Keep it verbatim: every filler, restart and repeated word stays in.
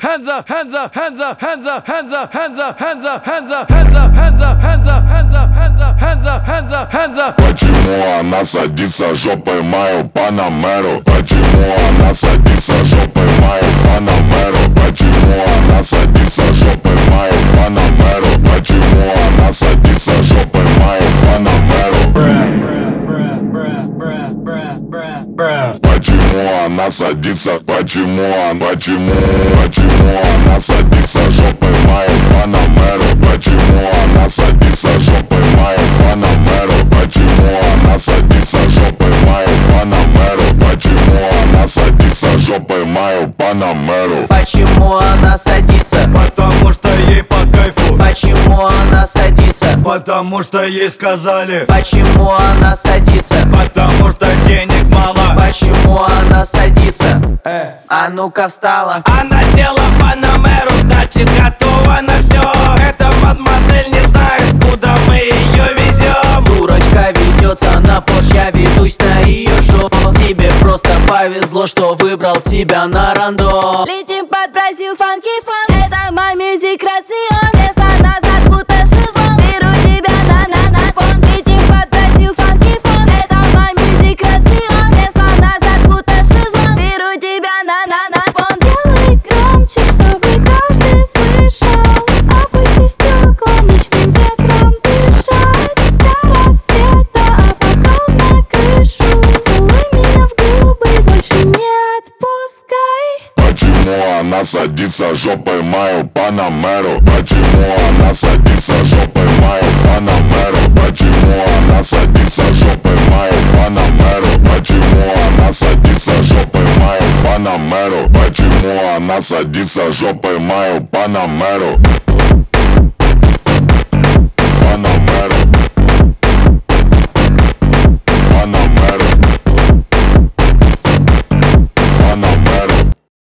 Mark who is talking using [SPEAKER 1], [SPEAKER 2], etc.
[SPEAKER 1] hands up, hands up, hands up, hands up, hands up, hands up, hands up, hands up, hands up, hands up, hands up, hands up, hands up, hands up, hands up, hands up.
[SPEAKER 2] Почему она садится жопой мою Панамеру? Почему она садится жопой мою Панамеру? Почему она садится жопой мою Панамеру? Почему она садится жопой мою Панамеру? Почему она садится? Почему она? Почему? Почему она садится жопой мою Панамеру? Почему она садится жопой мою Панамеру? Почему она садится жопой мою Панамеру? Почему она садится жопой мою Панамеру?
[SPEAKER 3] Почему она садится?
[SPEAKER 1] Потому что ей по кайфу.
[SPEAKER 3] Почему она садится?
[SPEAKER 1] Потому что ей сказали.
[SPEAKER 3] Почему она садится?
[SPEAKER 1] Потому что денег мало.
[SPEAKER 3] Почему она садится? Э, а ну-ка встала.
[SPEAKER 1] Она села в Панамеру, значит готова на все. Эта мадемуазель не знает, куда мы ее везем.
[SPEAKER 3] Дурочка ведется на пош, я ведусь на ее шоу. Тебе просто повезло, что выбрал тебя на рандом.
[SPEAKER 4] Летим под Бразил, фанки фан. Это мой мюзик рацион. Место назад, будто шезлонг. Беру тебя на-на-на пон. Летим под Бразил, фанки фан. Это мой мюзик рацион. Место назад, будто шезлонг. Беру тебя на-на-на пон. Делай громче, чтобы каждый слышал. Опусти стекла, ночным ветром дышать. До рассвета, а потом на крышу. Целуй меня в губы, больше не отпускай.
[SPEAKER 2] Почему она садится жопой мою Панамеру? Почему она садится жопой мою Панамеру? Почему она садится жопой мою Панамеру? Почему она садится жопой мою Панамеру? Почему она садится жопой мою Панамеру?